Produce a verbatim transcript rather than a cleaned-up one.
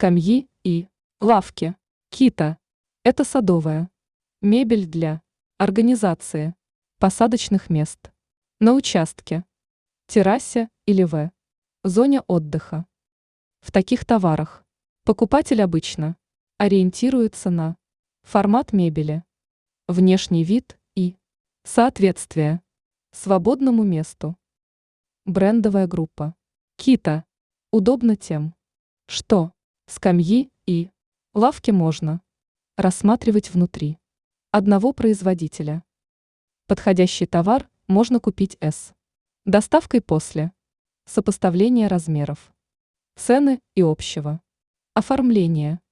скамьи и лавки. Кита – это садовая мебель для организации посадочных мест на участке, террасе или в зоне отдыха. В таких товарах покупатель обычно ориентируется на формат мебели, внешний вид и соответствие свободному месту. Брендовая группа. Кита удобна тем, что скамьи и лавки можно рассматривать внутри одного производителя. Подходящий товар можно купить с доставкой после сопоставления размеров, цены и общего оформления.